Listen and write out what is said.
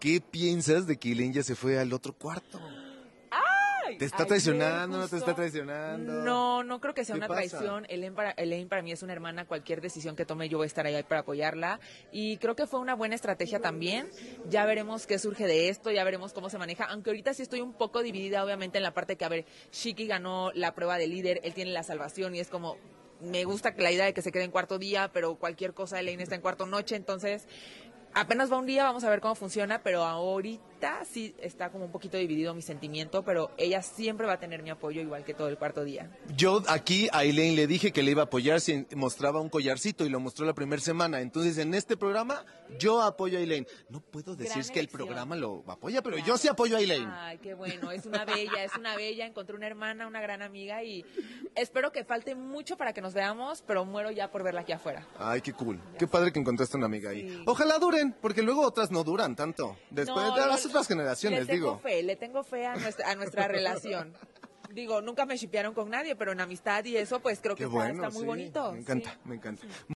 ¿qué piensas de que Elaine ya se fue al otro cuarto? ¿Te está traicionando? ¿No te está traicionando? No, no creo que sea ¿Qué una pasa? traición. Elaine para mí es una hermana. Cualquier decisión que tome yo voy a estar ahí para apoyarla. Y creo que fue una buena estrategia también. Ya veremos qué surge de esto, ya veremos cómo se maneja. Aunque ahorita sí estoy un poco dividida, obviamente, en la parte que, a ver, Shiki ganó la prueba de líder, él tiene la salvación y es como... Me gusta la idea de que se quede en cuarto día, pero cualquier cosa Elaine está en cuarto noche, entonces... Apenas va un día, vamos a ver cómo funciona, pero ahorita sí está como un poquito dividido mi sentimiento, pero ella siempre va a tener mi apoyo igual que todo el cuarto día. Yo aquí a Elaine le dije que le iba a apoyar si mostraba un collarcito y lo mostró la primera semana. Entonces en este programa yo apoyo a Elaine. No puedo decir Gran que el elección. programa lo apoya, pero Claro. yo sí apoyo a Elaine. Ay, qué bueno, es una bella, encontré una hermana, una gran amiga y espero que falte mucho para que nos veamos, pero muero ya por verla aquí afuera. Ay, qué cool. Qué padre que encontraste una amiga ahí. Sí. Ojalá duren, porque luego otras no duran tanto. Después No, de las otras generaciones, digo. Le tengo fe a nuestra relación. Digo, nunca me shipearon con nadie, pero en amistad y eso, pues creo que Qué bueno, está muy sí. bonito. Me encanta, Sí. me encanta.